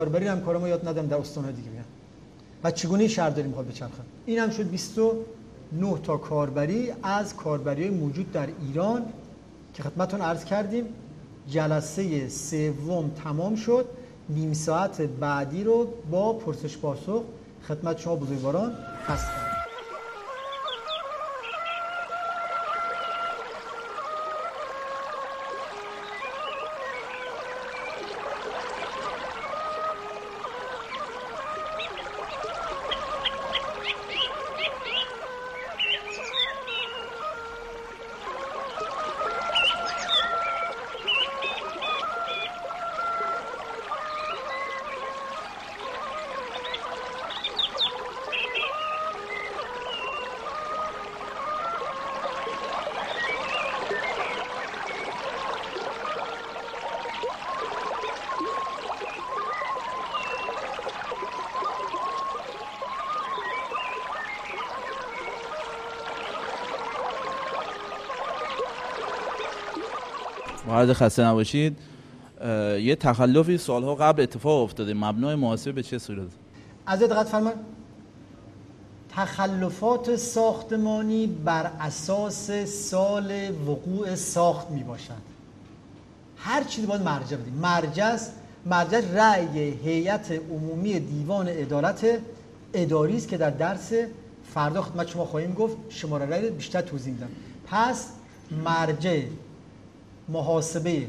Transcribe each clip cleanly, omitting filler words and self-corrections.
کاربری هم کارمو یاد ندم در استان‌های دیگه بگم و چگونه شهرداری میخواد بچرخه. این هم شد 29 تا کاربری از کاربری‌های موجود در ایران که خدمتتون عرض کردیم. جلسه سوم تمام شد. نیم ساعت بعدی رو با پرسش پاسخ خدمت شما بزرگواران هستم. وارد خسته نباشید. یه تخلفی سالها قبل اتفاق افتاده، مبنای محاسبه به چه صورت؟ از دقت فرمایید. تخلفات ساختمانی بر اساس سال وقوع ساخت می باشد. هر چیزی باید مرجع بدیم. مرجع رأی هیئت عمومی دیوان عدالت اداری است که در درس فردا خدمت شما خواهیم گفت. شماره رأی رو بیشتر توضیح میدم. پس مرجع محاسبه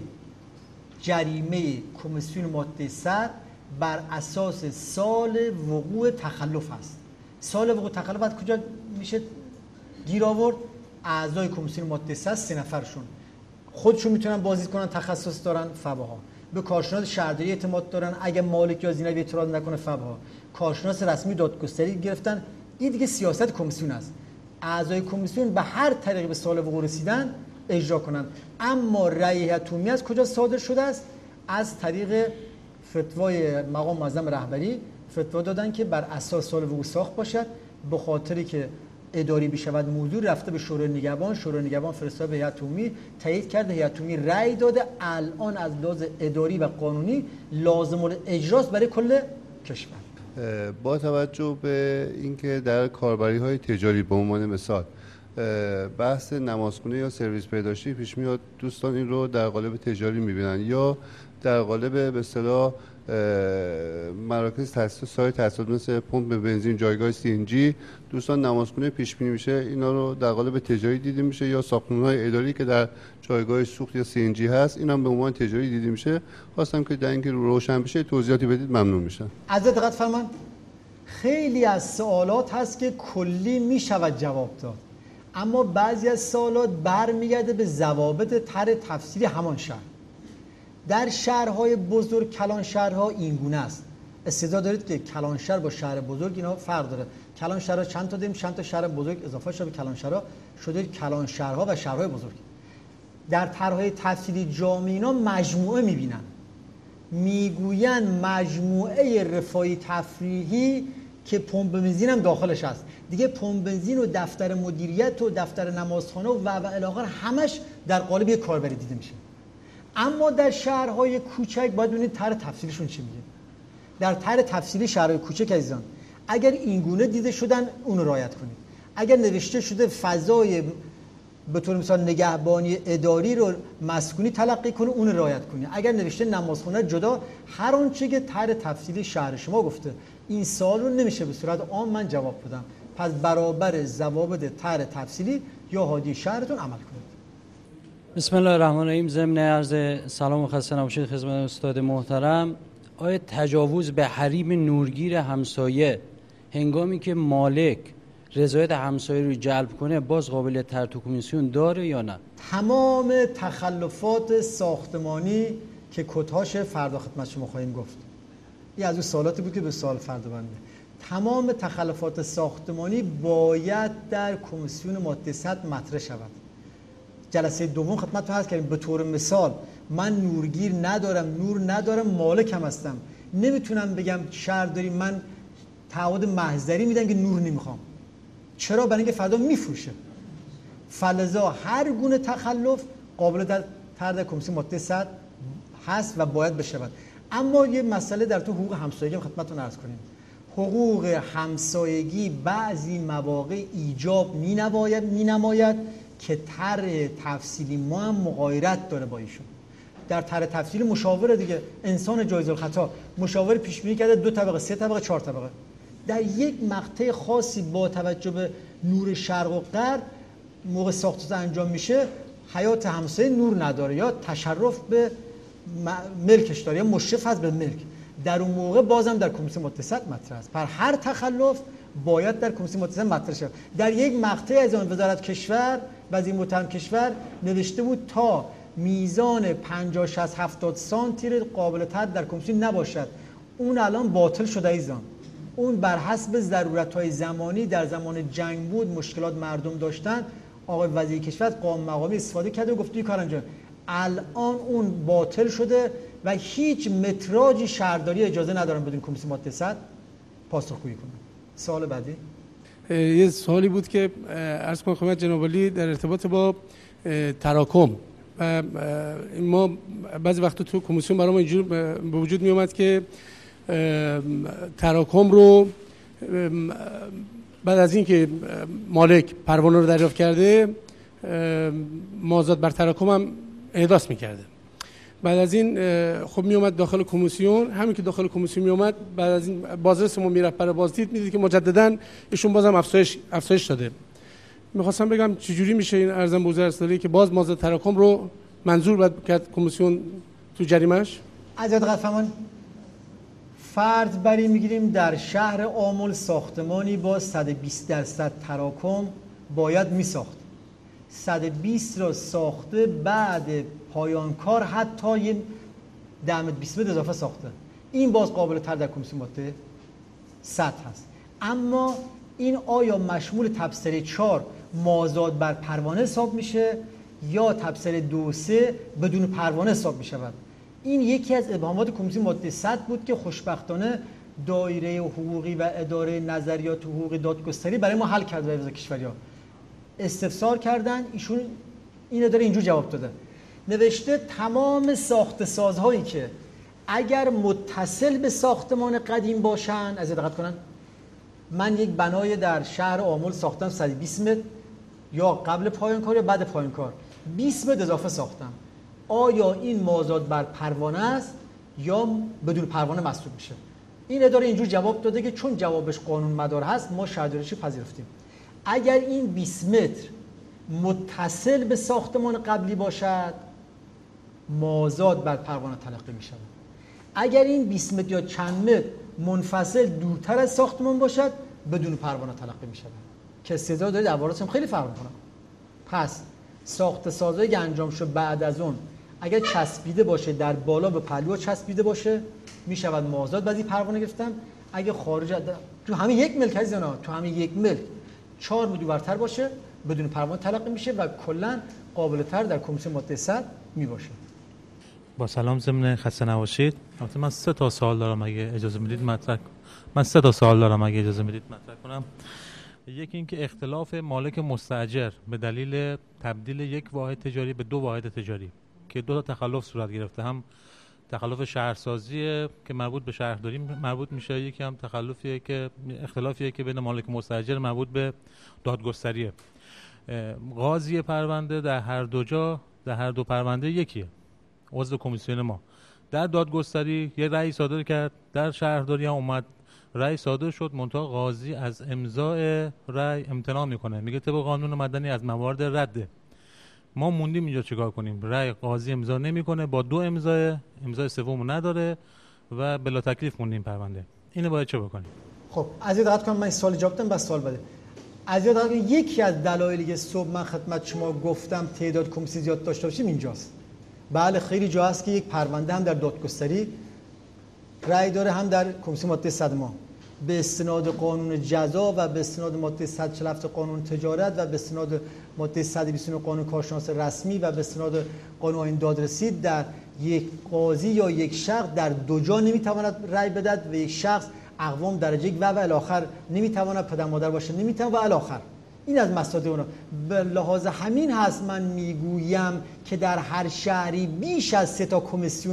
جریمه کمیسیون ماده 100 بر اساس سال وقوع تخلف است. سال وقوع تخلف از کجا میشه گیر آورد؟ اعضای کمیسیون ماده 100 3 نفرشون خودشون میتونن بازدید کنن، تخصص دارن، فباها. به کارشناس شهرداری اعتماد دارن، اگه مالک یا زینبی اعتراض نکنه فباها. کارشناس رسمی دادگستری گرفتن. این دیگه سیاست کمیسیون است. اعضای کمیسیون به هر طریقی به سال وقوع رسیدن اجرا کنند. اما رأی هیئت عمومی از کجا صادر شده است؟ از طریق فتوای مقام معظم رهبری فتوا دادن که بر اساس سال وقوع ساخت باشد. به خاطری که اداری بشود موضوع رفته به شورای نگهبان، شورای نگهبان فرستاد به هیئت عمومی، تایید کرده، هیئت عمومی رأی داده. الان از لحاظ اداری و قانونی لازم الاجراست برای کل کشور. با توجه به اینکه در کاربری‌های تجاری به عنوان مثال بحث نمازخونه یا سرویس بهداشتی پیش میاد، دوستان این رو در قالب تجاری میبینن یا در قالب به اصطلاح مراکز تاسیس سایت تاسیسات مثل پمپ بنزین، جایگاه سی ان جی، دوستان نمازخونه پیش بینی میشه اینا رو در قالب تجاری دیده میشه، یا ساختمان‌های اداری که در جایگاه سوخت یا سی ان جی هست اینا هم به عنوان تجاری دیده میشه. خواستم که در اینکه روشن بشه توضیحاتی بدید، ممنون میشم. از دقت فرمان. خیلی از سوالات هست که کلی میشود جواب داد، اما بعضی از سوالات برمیگرده به ضوابط طرح تفصیلی همان شهر. در شهرهای بزرگ، کلان شهرها این گونه است. استعداد دارید که کلان شهر با شهر بزرگ اینا فرق داره. کلان شهرها چند تا داریم، چند تا شهر بزرگ اضافه شده به کلان شهرها، شده کلان شهرها و شهرهای بزرگ. در طرحهای تفصیلی جامع اینا مجموعه میبینن، میگوین مجموعه رفاهی تفریحی که پمپ بنزین هم داخلش هست. دیگه پمپ بنزین و دفتر مدیریت و دفتر نمازخانه و الی آخر همش در قالب یک کاربری دیده میشه. اما در شهرهای کوچک باید ببینید طرح تفصیلیشون چی میگه. در طرح تفصیلی شهرهای کوچک عزیزان اگر این گونه دیده شدن اون رو رعایت کنید. اگر نوشته شده فضای به طور مثال نگهبانی اداری رو مسکونی تلقی کنه اون رو رعایت کنید. اگر نوشته نمازخونه جدا، هر آنچه که طرح تفصیلی شهر شما گفته، این سوال رو نمیشه به صورت عام من جواب بدم. پس برابر ضوابط طرح تفصیلی یا هادی شهرتون عمل کنید. بسم الله الرحمن الرحیم. ضمن عرض سلام و خسته نباشید خدمت استاد محترم. آیا تجاوز به حریم نورگیر همسایه هنگامی که مالک رضایت همسایه رو جلب کنه باز قابلیت طرح تو کمیسیون داره یا نه؟ تمام تخلفات ساختمانی که کدهاش فردا خدمت شما خواهیم گفت. این از اون سوالاتی بود که به سوال فردا بنده. تمام تخلفات ساختمانی باید در کمیسیون ماده 100 مطرح شود. جلسه دوم خدمتتون هست کردیم. به طور مثال من نورگیر ندارم، نور ندارم، مالکم هستم، نمیتونم بگم شهرداری من تعهد محضری میدم که نور نمیخوام. چرا؟ برای اینکه فردا میفروشه. فلذا هر گونه تخلف قابل در طرح کمیسیون ماده 100 هست و باید بشود. اما یه مسئله در تو حقوق همسایگی خدمتتون عرض کنیم. حقوق همسایگی بعضی مواقع ایجاب مینماید که طرح تفصیلی ما هم مغایرت داره با ایشون. در طرح تفصیلی مشاور دیگه، انسان جایز الخطا، مشاور پیش بینی کرده 2 طبقه، 3 طبقه، 4 طبقه. در یک مقطع خاصی با توجه به نور شرق و غرب موقع ساخت‌وساز انجام میشه، حیات همسایه نور نداره یا تشرف به ملکش داره یا مشرف هست به ملک، در اون موقع بازم در کمیسیون متصل مطرح است. پر هر تخلف باید در کمیسیون متصل مطرح شود. در یک مقطع از آن وزارت کشور وزیر محترم کشور نوشته بود تا میزان 50 60 70 سانتی قابل تر در کمیسیون نباشد. اون الان باطل شده ایزان. اون بر حسب ضرورت‌های زمانی در زمان جنگ بود، مشکلات مردم داشتن، آقای وزیر کشور قانون مقامی استفاده کرده و گفته این کار انجام. الان اون باطل شده و هیچ متراژی شهرداری اجازه ندارن بدون کمیسیون ماده 100 پاسخگویی کنن. سوال بعدی. یه سوالی بود که عرض کنم خدمت جناب عالی در ارتباط با تراکم و ما بعضی وقتا تو کمیسیون برام اینجور به وجود می اومد که تراکم رو بعد از اینکه مالک پروانه رو دریافت کرده مازاد بر تراکم هم احداث می‌کرده. بعد از این خب می اومد داخل کمیسیون، همین که داخل کمیسیون می اومد بعد از این بازرس ما میرفت برای بازدید میدید که مجددا ایشون بازم افزایش داده. میخواستم بگم چجوری میشه این ارزم به حضور اصلی که باز مازاد تراکم رو منظور بعد کرد کمیسیون تو جریمه‌اش؟ از دقت فرمان فرض بر این میگیریم در شهر آمل ساختمانی با 120% تراکم باید میساخت. 120 را ساخته، بعد پایان کار حتی یه 10 متر اضافه ساخته. این باز قابل تر در کمیسیون ماده 100 هست. اما این آیا مشمول تبصره 4 مازاد بر پروانه حساب میشه یا تبصره 2 3 بدون پروانه حساب میشود؟ این یکی از ابهامات کمیسیون ماده 100 بود که خوشبختانه دایره حقوقی و اداره نظریات حقوقی دادگستری برای ما حل کرد. وزارت کشوریا استفسار کردن، ایشون این اداره اینجور جواب داده، نوشته تمام ساخت سازهایی که اگر متصل به ساختمان قدیم باشن، از دقت کنن، من یک بنای در شهر آمل ساختم 120 متر یا قبل پایان کار یا بعد پایان کار 20 متر اضافه ساختم، آیا این مازاد بر پروانه است یا بدون پروانه محسوب میشه؟ این اداره اینجور جواب داده که چون جوابش قانون مدار هست ما شهرداریش پذیرفتیم. اگر این 20 متر متصل به ساختمان قبلی باشد مازاد بر پروانه تلقی می شود. اگر این 20 متر یا چند متر منفصل دورتر از ساختمان باشد بدون پروانه تلقی می شود که سزا داره در واردش خیلی فرق می‌کنه. پس ساخت سازایی که انجام شد بعد از اون اگر چسبیده باشه در بالا به پهلوها چسبیده باشه می شود مازاد بعضی پروانه گرفتن. اگه خارج تو همین یک ملک عزیزانا، تو همین یک ملک 4 متر برتر باشه بدون پروانه تلقی میشه و کلا قابل تر در کمیسیون ماده 100 می باشه. با سلام، ضمن خسته نباشید. البته من 3 تا سوال دارم اگه اجازه میدید مطرح کنم. یکی این که اختلاف مالک مستاجر به دلیل تبدیل یک واحد تجاری به 2 واحد تجاری که 2 تا تخلف صورت گرفته، هم تخلف شهرسازی که مربوط به شهرداری مربوط میشه، یکی هم تخلفیه که اختلافیه که بین مالک مستاجر مربوط به دادگستریه. قاضی پرونده در هر دو پرونده یکیه، عضو کمیسیون ما. در دادگستری یه رأی صادر کرد، در شهرداری هم اومد رأی صادر شد، منتها قاضی از امضای رأی امتناع میکنه، میگه طبق قانون مدنی از موارد رده. ما موندیم اینجا چیکار کنیم؟ رأی قاضی امضا نمیکنه، با 2 امضای سومو نداره و بلا تکلیف موندیم پرونده. اینو باید چه بکنیم؟ خب از این دقت کنم، من این سوال جواب بدم بس سوال بده. از این دقت کنم، یکی از دلایلی که صبح من خدمت شما گفتم تعداد کمیسیون زیاد داشته باشیم اینجاست. بله خیلی جا هست که یک پرونده هم در دادگستری رأی داره هم در کمیسیون ماده 100 ما به استناد قانون جزا و به استناد ماده 147 قانون تجارت و به استناد ماده 129 قانون کارشناس رسمی و به استناد قانون آیین دادرسی در یک قاضی یا یک شخص در 2 جا نمیتواند رأی بدهد و یک شخص اقوام درجه 1 و الی آخر نمیتواند پدر مادر باشه نمیتواند و الی آخر. این از مصادیق اونا. به لحاظ همین هست من میگویم که در هر شهری بیش از 3 تا کمیسیون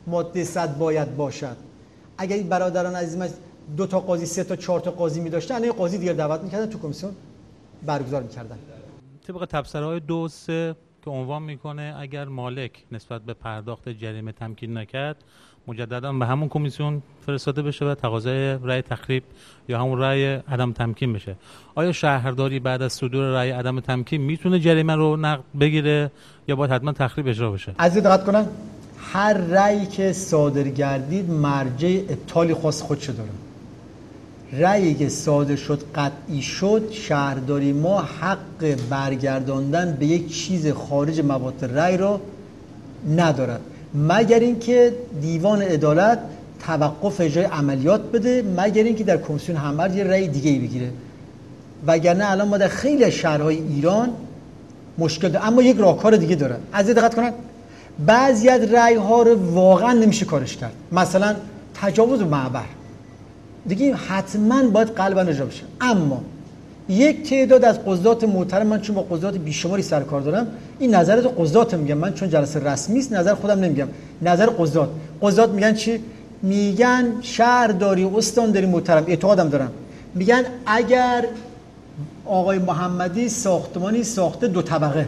ماده 100 باید باشد. اگر این برادران عزیزم 2 تا قاضی 3 تا 4 تا قاضی می‌داشتن، الان قاضی دیگه دعوت می‌کردن تو کمیسیون برگزار می‌کردن. طبق تبصره‌های 2 و 3 که عنوان میکنه اگر مالک نسبت به پرداخت جریمه تمکین نکرد، مجددا به همون کمیسیون فرستاده بشه و تقاضای رأی تخریب یا همون رأی عدم تمکین بشه. آیا شهرداری بعد از صدور رأی عدم تمکین میتونه جریمه رو نقد بگیره یا باید حتما تخریب اجرا بشه؟ عزیز دقت کنن، هر رأیی که صادر گردید مرجع ابطالی خاص خودشو داره. رأیی که صادر شد قطعی شد، شهرداری ما حق برگرداندن به یک چیز خارج مواد رأی رو ندارد، مگر اینکه دیوان عدالت توقف اجرای عملیات بده، مگر اینکه در کمیسیون همبرد یه رأی دیگه‌ای بگیره. وگرنه الان ما در خیلی از شهرهای ایران مشکل داره. اما یک راهکار دیگه داره. از دقت کنن، بعضی از رأی‌ها رو واقعا نمیشه کارش کرد. مثلا تجاوز معبر دیگه حتما باید قلباً اجرا بشه. اما یک تعداد از قضات محترم، من چون با قضات بیشماری سر کار دارم، این نظرات قضات میگم، من چون جلسه رسمی است نظر خودم نمیگم، نظر قضات میگن چی؟ میگن شهرداری استانداری محترم، اعتقادم دارم، میگن اگر آقای محمدی ساختمانی ساخته 2 طبقه،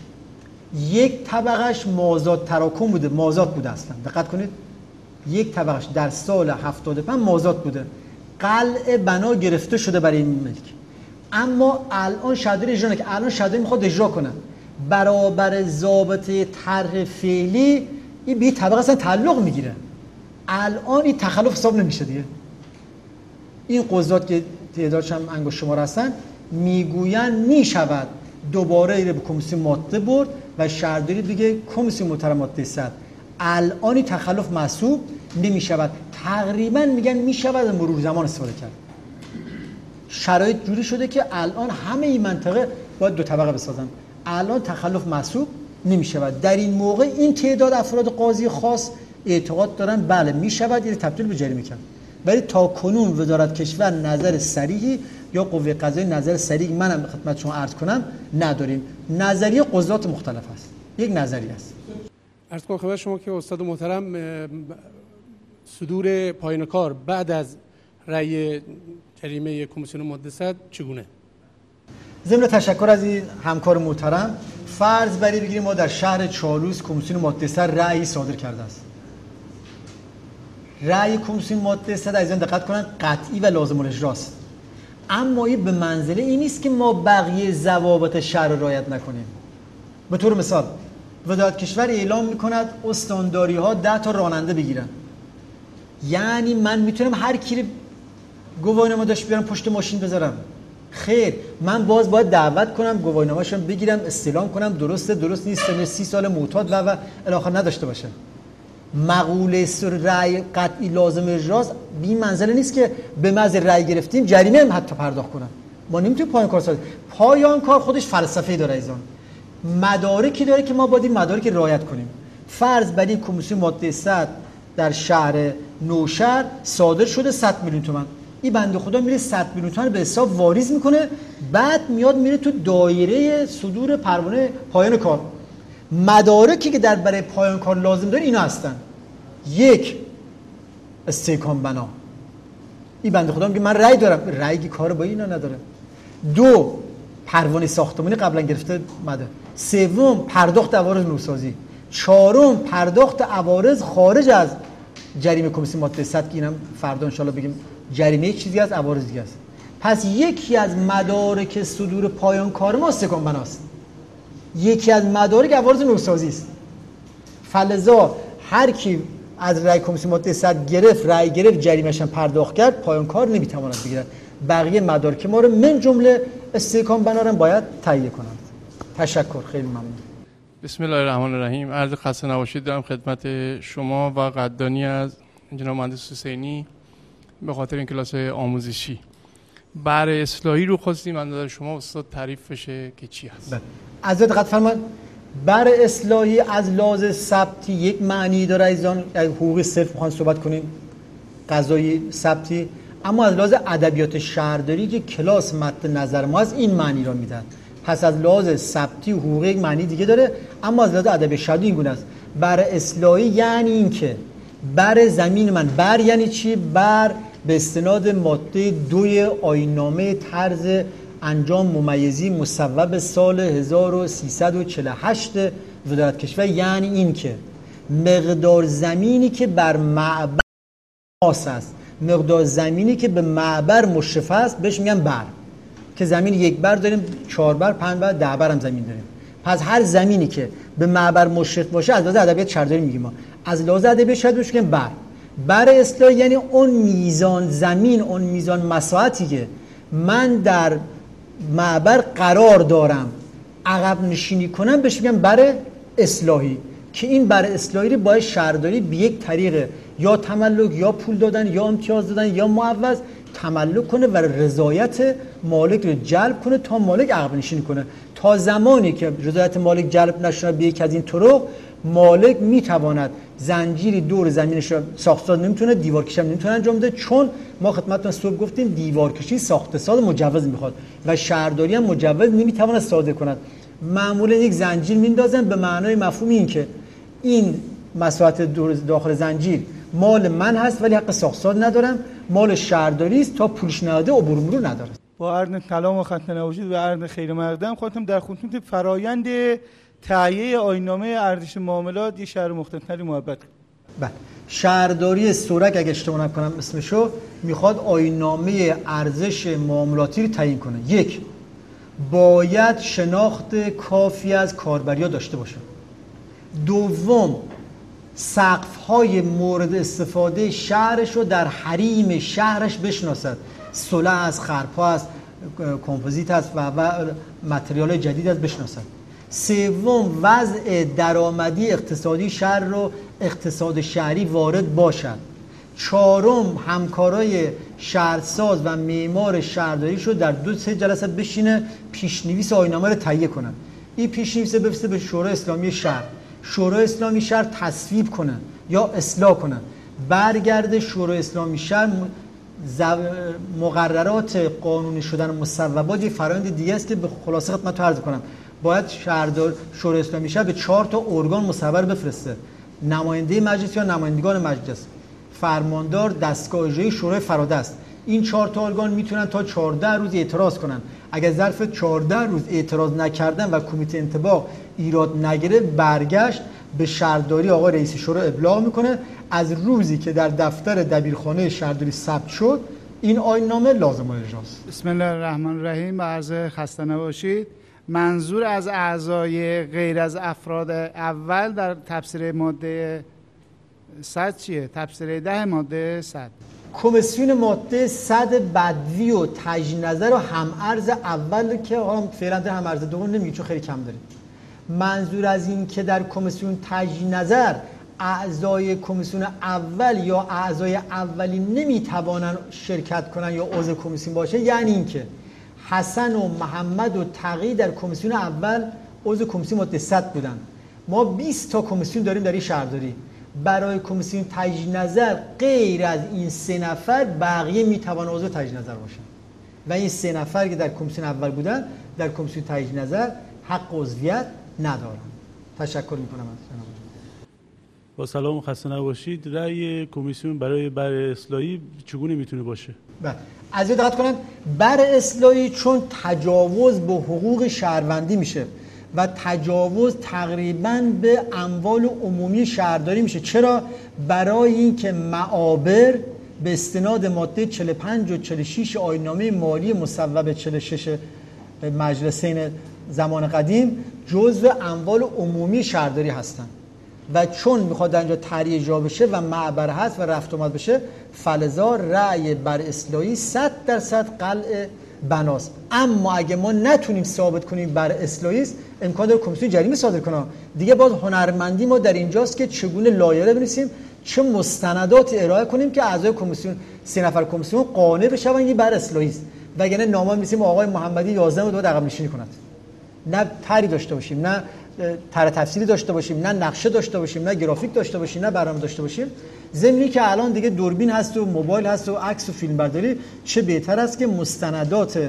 یک طبقهش مازاد تراکم بوده، مازاد بوده، اصلا دقت کنید، یک طبقهش در سال 75 مازاد بوده، قلع بنا گرفته شده برای این ملک، اما الان شهرداری اجرا نکنه، الان شهرداری میخواد اجرا کنه، برابر ضابطه طرح فعلی این به طبقه اصلا تعلق میگیره، الان این تخلف حساب نمیشه دیگه. این قضات که تعدادش هم انگشت شمار هستن میگوین میشود دوباره ایره به کمیسیون ماده برد و شهرداری دیگه کمیسیون محترم ماده 100 الان این تخلف محسوب نمیشود، تقریبا میگن میشود مرور زمان استفاده کرد. شرایط جوری شده که الان همه این منطقه باید 2 طبقه بسازن، الان تخلف محسوب نمیشود. در این موقع این تعداد افراد قاضی خاص اعتقاد دارن بله میشود این تبدیل به جریمه کرد، ولی تا کنون وزارت کشور نظر صریحی یا قوه قضاییه نظر صریحی منم به خدمت شما عرض کنم نداریم. نظریه قضات مختلف است، یک نظریه است. عرض کنم خدمت شما که استاد محترم صدور پایان کار بعد از رأی جریمه کمیسیون ماده 100 چگونه؟ ضمن تشکر از این همکار محترم، فرض بری بگیریم ما در شهر چالوس کمیسیون ماده 100 رأی صادر کرده است. رأی کمیسیون ماده 100 از این دقت کنن قطعی و لازم الاجراست، اما این به منزله این نیست که ما بقیه ضوابط شهر را رعایت نکنیم. به طور مثال وزارت کشور اعلام میکند استانداری ها 10 تا راننده بگیرن، یعنی من میتونم هر کی گواهینامه داشت بیارم پشت ماشین بذارم؟ خیر، من باید دعوت کنم گواهینامه‌شون بگیرم، استلام کنم درسته درست نیست، 30 سال معتاد و الی آخر نداشته باشه. مقوله رأی قطعی لازم اجراست، بی منزله نیست که به محض رأی گرفتیم جریمه هم حتی پرداخت کنم. ما نمیتونیم پایان کار سازیم. پایان کار خودش فلسفه‌ای داره ایزان، مدارکی داره که ما باید این مدارک رعایت کنیم. فرض بر این کمیسیون ماده 100 در شهر نوشهر صادر شده 100 میلیون تومان، این بنده خدا میره 100 میلیون تومان به حساب واریز میکنه، بعد میاد میره تو دایره صدور پروانه پایان کار. مدارکی که در برای پایان کار لازم داره اینا هستن: 1 استحکام بنا، این بنده خدا میگه من رأی دارم، رأی کار با اینا نداره. 2 پروانه ساختمانی قبلا گرفته مده. 3 پرداخت عوارض نوسازی. 4 پرداخت عوارض خارج از جریمه کمیسیون ماده 100 که اینم فردا ان شاء الله بگیم جریمه چیزی از عوارض دیگه است. پس یکی از مدارک صدور پایان کار ما استحکام بناست، یکی از مدارک عوارض نوسازی است. فلذا هر کی از رأی کمیسیون ماده 100 رأی گرفت جریمه‌اش هم پرداخت کرد، پایان کار نمیتواند بگیرد. بقیه مدارک ما رو من جمله استحکام بنا رو باید تهیه کنند. تشکر، خیلی ممنون. بسم الله الرحمن الرحیم. عرض خسته نباشید دارم خدمت شما و قدردانی از جناب مهندس حسینی به خاطر این کلاس آموزشی. بر اصلاحی رو خواستیم از نظر شما استاد تعریف بشه که چی هست. از دقت فرمایید، بر اصلاحی از لحاظ ثبتی یک معنی داره، ایزان حقوقی صرف میخوان صحبت کنیم، قضایی ثبتی، اما از لحاظ ادبیات شهرداری که کلاس مد نظر ما از این معنی را میدن. پس از لحاظ ثبتی و حقوقی یک معنی دیگه داره، اما از لحاظ ادبیات شهرداری این گونه است. بر اصلاحی یعنی این که بر زمین من. بر یعنی چی؟ بر به استناد ماده 2 آیین‌نامه طرز انجام ممیزی مصوب سال 1348 وزارت کشور، یعنی این که مقدار زمینی که بر معبر خاص است، مقدار زمینی که به معبر مشرف است بهش میگن بر، که زمین 1 بر داریم، 4 بر، 5 بر، 10 بر هم زمین داریم. پس هر زمینی که به معبر مشرف باشه از لحاظ ادبیات شهرداری میگیم ما، از لحاظ ادبیات شاید بهش بگیم بر. بر اصلاح یعنی اون میزان زمین، اون میزان مساحتی که من در معبر قرار دارم عقب نشینی کنم بهش میگم بر اصلاحی، که این بر اصلاحی رو باید شهرداری به یک طریق یا تملک یا پول دادن یا امتیاز دادن یا معوض تملک کنه و رضایت مالک رو جلب کنه تا مالک عقب نشینی کنه. تا زمانی که رضایت مالک جلب نشده به یک از این طرق، مالک میتواند زنجیری دور زمینش رو ساختساز نمیتونه، دیوارکشی هم نمیتونه انجام بده، چون ما خدمتتون صبح گفتیم دیوارکشی ساختساز مجوز میخواد و شهرداری هم مجوز نمیتواند صادر کند. معمولا یک زنجیر میندازن به معنای مفهوم این که این مساحت داخل زنجیر مال من هست ولی حق ساختساز ندارم، مال شهرداری است تا پولش نده عبور مرور نداره. با عرض سلام و خسته نباشید و عرض خیر مقدم خواستم در خصوص فرایند تهیه آیین‌نامه ارزش معاملات یه شهر مختصری محبت کنم. بله، شهرداری سورک اگه اشتباه نکنم اسمشو، میخواد آیین‌نامه ارزش معاملاتی رو تعیین کنه. 1. باید شناخت کافی از کاربریا داشته باشه. 2. سقف‌های مورد استفاده شهرش رو در حریم شهرش بشناسد. صلح است، خرپا است، کمپوزیت است و متریال جدید است بشناسد. 3. وضع درآمدی اقتصادی شهر رو اقتصاد شهری وارد باشد. 4. همکارای شهرساز و معمار شهرداری شو در 2-3 جلسه بشینه پیشنویس آیین‌نامه رو تهیه کنن. این پیشنویس بفرسته به شورای اسلامی شهر، شورای اسلامی شهر تصویب کنه یا اصلاح کنه، برگرده شورای اسلامی شهر مقررات قانونی شدن مصوبات یه فرآیند دیگه است که به خلاصه خدمت عرض کنم. باید شورای اسلامی شهر به 4 تا ارگان مصوب بفرسته: نماینده مجلس یا نمایندگان مجلس، فرماندار، دستگاه اجرایی، شورای فراده است. این 4 تا ارگان میتونن تا 14 روز اعتراض کنن. اگر ظرف 14 روز اعتراض نکردن و کمیته انطباق ایراد نگیره، برگشت به شهرداری آقای رئیس شورا ابلاغ میکنه از روزی که در دفتر دبیرخانه شهرداری ثبت شد این آیین‌نامه لازم اجراست. بسم الله الرحمن الرحیم. عرض خسته نباشید. منظور از اعضای غیر از افراد اول در تفسیر ماده 100 چیه؟ تفسیر 10 ماده 100. کمیسیون ماده 100 بدوی و تجدید نظر و هم‌ارز اول که فعلا در هم‌ارز دوم نمیگه چون خیلی کم داریم. منظور از این که در کمیسیون تجدید نظر اعضای کمیسیون اول یا اعضای اولی نمیتوانن شرکت کنن یا عضو کمیسیون باشه، یعنی اینکه حسن و محمد و تقی در کمیسیون اول عضو کمیسیون ماده 100 بودن. ما 20 تا کمیسیون داریم در این شهرداری. برای کمیسیون تجدید نظر غیر از این 3 نفر بقیه میتوانن عضو تجدید نظر باشن و این 3 نفر که در کمیسیون اول بودن در کمیسیون تجدید نظر حق عضویت ندارن. تشکر میکنم از جناب. با سلام و خسته نباشید. رأی کمیسیون برای بر اصلاحی چگونه میتونه باشه؟ بله، از این دقت کنن، بر اصلاحی چون تجاوز به حقوق شهروندی میشه و تجاوز تقریباً به اموال عمومی شهرداری میشه. چرا؟ برای اینکه معابر به استناد ماده 45 و 46 آیین‌نامه مالی مصوب 46 مجلسین زمان قدیم جزء اموال عمومی شهرداری هستند و چون میخواد اینجا طرح اجرا بشه و معبر هست و رفت آمد بشه، فلذا رأی بر اصلاحی 100% قلع بناست. اما اگه ما نتونیم ثابت کنیم بر اصلاحی است، امکان داره کمیسیون جریمه صادر کنه. دیگه باز هنرمندی ما در اینجاست که چگونه لایحه بنویسیم، چه مستنداتی ارائه کنیم که اعضای کمیسیون 3 نفر کمیسیون قانع بشن این بر اصلاحی است. وگرنه نامه می‌نویسیم آقای محمدی 11 دو عقب نشینی کند. نه طرحی داشته باشیم، نه طرح تفصیلی داشته باشیم، نه نقشه داشته باشیم، نه گرافیک داشته باشیم، نه برنامه داشته باشیم. ضمنی که الان دیگه دوربین هست و موبایل هست و عکس و فیلم برداری، چه بهتر است که مستندات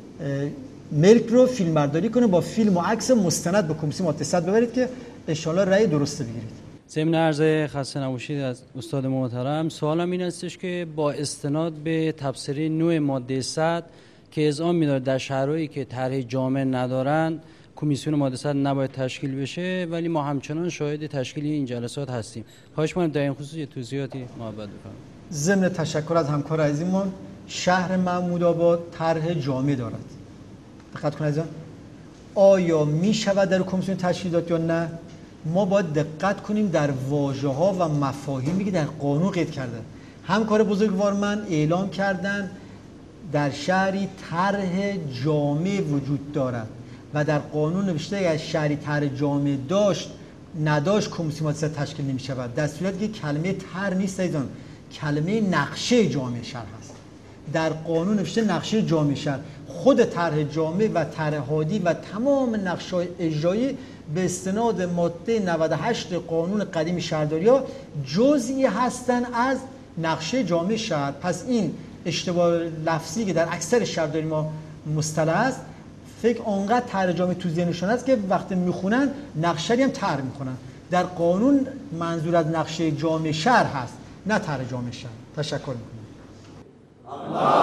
ملک رو فیلم برداری کنه، با فیلم و عکس مستند به کمیسیون ماده 100 ببرید که ان شاءالله رأی درست بگیرید. ضمن عرض خسته نباشید از استاد محترم، سوالم این هستش که با استناد به تبصره 9 ماده 100 که اذعان می‌داره در شهرهایی که طرح جامع ندارند کمیسیون ماده 100 نباید تشکیل بشه، ولی ما همچنان شاهد تشکیل این جلسات هستیم. خواهش می‌کنم در این خصوص یه توضیحاتی محبت بفرمایید. ضمن تشکر از همکار عزیزمون، شهر محمودآباد طرح جامع دارد. دقت کنید عزیزان، آیا می شود در کمیسیون تشکیل داد یا نه؟ ما باید دقت کنیم در واژه‌ها و مفاهیمی که در قانون قید کرده. همکار بزرگوار من اعلام کردن در شهری طرح جامع وجود دارد و در قانون نوشته اگر شهری طرح جامع داشت نداشت کمیسیون ماده 100 تشکیل نمی شود. در صورتی که کلمه طرح نیست عزیزان، کلمه نقشه جامع شهر هست. در قانون نوشته نقشه جامع شهر، خود طرح جامع و طرح هادی و تمام نقشه‌های اجرایی به استناد ماده 98 قانون قدیم شهرداری‌ها جزئی هستند از نقشه جامع شهر. پس این اشتباه لفظی که در اکثر شهرداری ما مصطلح است، فکر آنقدر طرح جامع تو ذهنشون است که وقتی میخونن نقشه هم طرح میکنن. در قانون منظور از نقشه جامع شهر هست، نه طرح جامع شهر. تشکر میکنم.